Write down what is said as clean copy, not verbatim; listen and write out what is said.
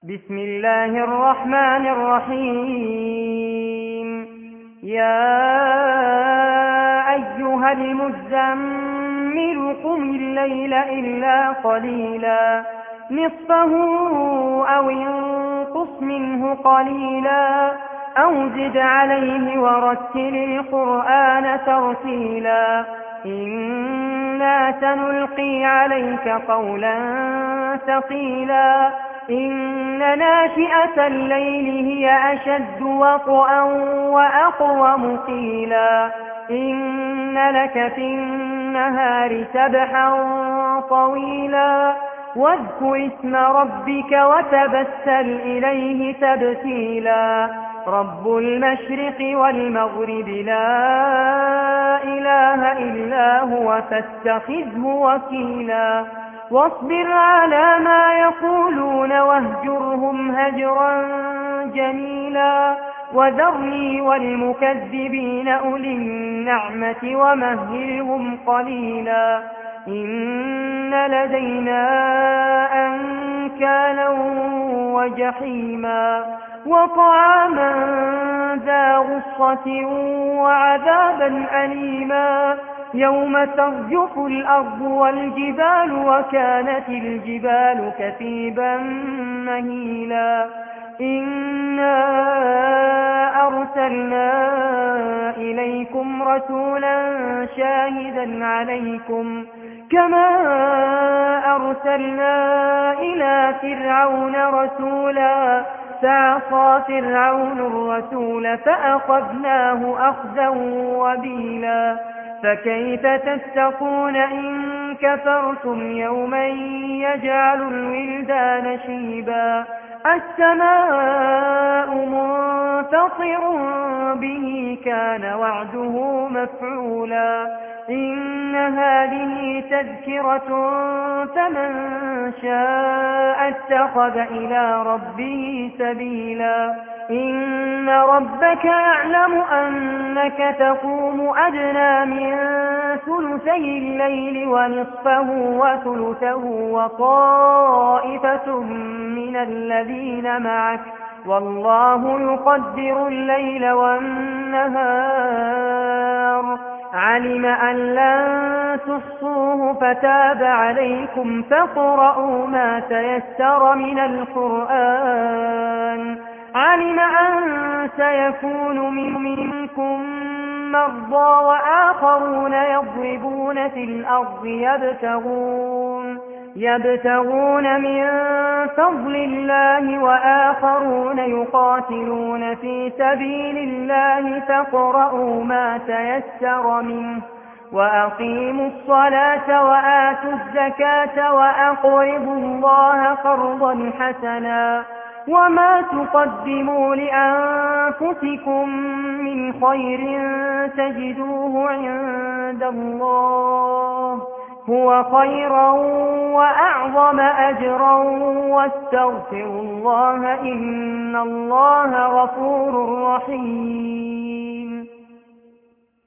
بسم الله الرحمن الرحيم. يا أيها المزمل قم الليل إلا قليلا نصفه أو انقص منه قليلا أو زد عليه ورتل القرآن ترتيلا إنا سنلقي عليك قولا ثقيلا إن ناشئة الليل هي أشد وطئا وأقوم قيلا إن لك في النهار سبحا طويلا واذكر اسم ربك وتبتل إليه تبتيلا رب المشرق والمغرب لا إله إلا هو فاتخذه وكيلا واصبر على ما يقولون واهجرهم هجرا جميلا وذرني والمكذبين أولي النعمة ومهلهم قليلا إن لدينا أنكالا وجحيما وطعاما ذا غصة وعذابا أليما يوم ترجف الأرض والجبال وكانت الجبال كثيبا مهيلا إنا أرسلنا إليكم رسولا شاهدا عليكم كما أرسلنا إلى فرعون رسولا فعصى فرعون الرسول فأخذناه أخذا وبيلا فكيف تتقون إن كفرتم يوما يجعل الولدان شيبا السماء منفطر به كان وعده مفعولا إن هذه تذكرة فمن شاء اتخذ إلى ربه سبيلا إن ربك يعلم أنك تقوم أدنى من ثلثي الليل ونصفه وثلثه وطائفة من الذين معك والله يقدر الليل والنهار علم أن لن تحصوه فتاب عليكم فاقرؤوا ما تيسر من القرآن علم أن سيكون منكم مرضى وآخرون يضربون في الأرض يبتغون من فضل الله وآخرون يقاتلون في سبيل الله فاقرؤوا ما تيسر منه وأقيموا الصلاة وآتوا الزكاة وأقرضوا الله قرضا حسنا وما تقدموا لأنفسكم من خير تجدوه عند الله هو خيرا وأعظم أجرا واستغفروا الله إن الله غفور رحيم.